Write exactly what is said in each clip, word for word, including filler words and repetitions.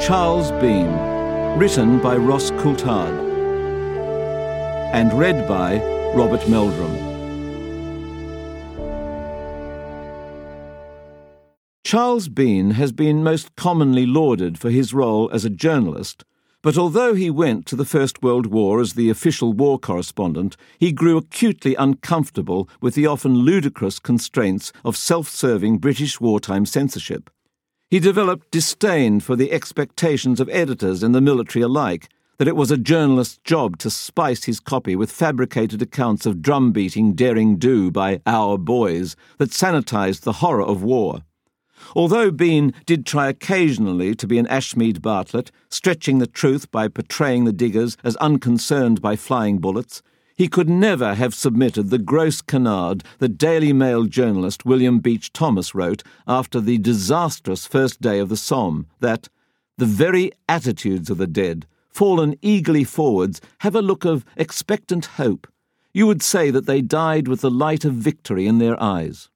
Charles Bean, written by Ross Coulthard and read by Robert Meldrum. Charles Bean has been most commonly lauded for his role as a journalist, but although he went to the First World War as the official war correspondent, he grew acutely uncomfortable with the often ludicrous constraints of self-serving British wartime censorship. He developed disdain for the expectations of editors and the military alike, that it was a journalist's job to spice his copy with fabricated accounts of drum-beating derring-do by our boys that sanitized the horror of war. Although Bean did try occasionally to be an Ashmead Bartlett, stretching the truth by portraying the diggers as unconcerned by flying bullets, he could never have submitted the gross canard that Daily Mail journalist William Beach Thomas wrote after the disastrous first day of the Somme, that the very attitudes of the dead, fallen eagerly forwards, have a look of expectant hope. You would say that they died with the light of victory in their eyes.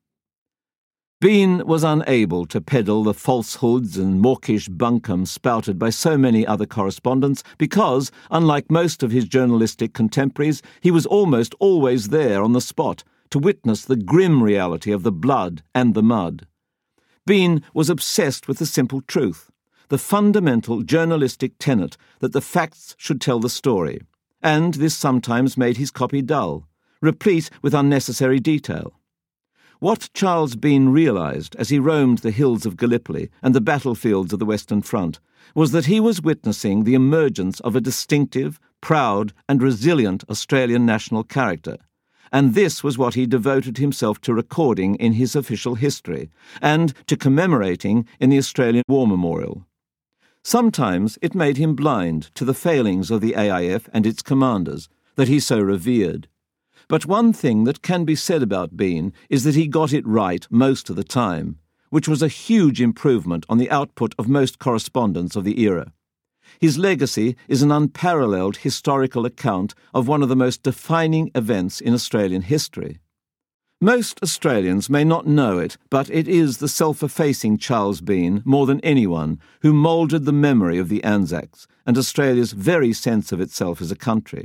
Bean was unable to peddle the falsehoods and mawkish bunkum spouted by so many other correspondents because, unlike most of his journalistic contemporaries, he was almost always there on the spot to witness the grim reality of the blood and the mud. Bean was obsessed with the simple truth, the fundamental journalistic tenet that the facts should tell the story, and this sometimes made his copy dull, replete with unnecessary detail. What Charles Bean realised as he roamed the hills of Gallipoli and the battlefields of the Western Front was that he was witnessing the emergence of a distinctive, proud and resilient Australian national character, and this was what he devoted himself to recording in his official history and to commemorating in the Australian War Memorial. Sometimes it made him blind to the failings of the A I F and its commanders that he so revered. But one thing that can be said about Bean is that he got it right most of the time, which was a huge improvement on the output of most correspondents of the era. His legacy is an unparalleled historical account of one of the most defining events in Australian history. Most Australians may not know it, but it is the self-effacing Charles Bean, more than anyone, who moulded the memory of the Anzacs and Australia's very sense of itself as a country.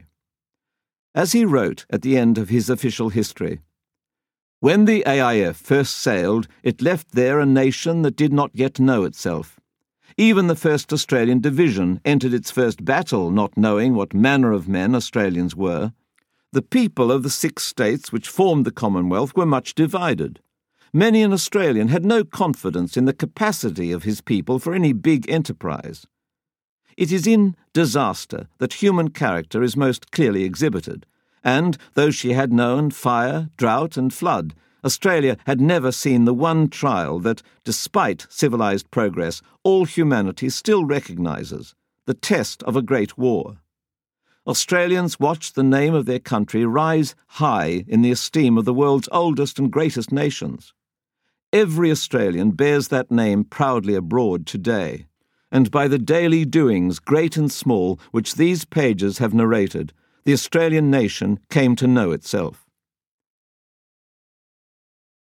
As he wrote at the end of his official history, "When the A I F first sailed, it left there a nation that did not yet know itself. Even the first Australian Division entered its first battle not knowing what manner of men Australians were. The people of the six states which formed the Commonwealth were much divided. Many an Australian had no confidence in the capacity of his people for any big enterprise. It is in disaster that human character is most clearly exhibited, and, though she had known fire, drought and flood, Australia had never seen the one trial that, despite civilised progress, all humanity still recognises, the test of a great war. Australians watched the name of their country rise high in the esteem of the world's oldest and greatest nations. Every Australian bears that name proudly abroad today. And by the daily doings, great and small, which these pages have narrated, the Australian nation came to know itself.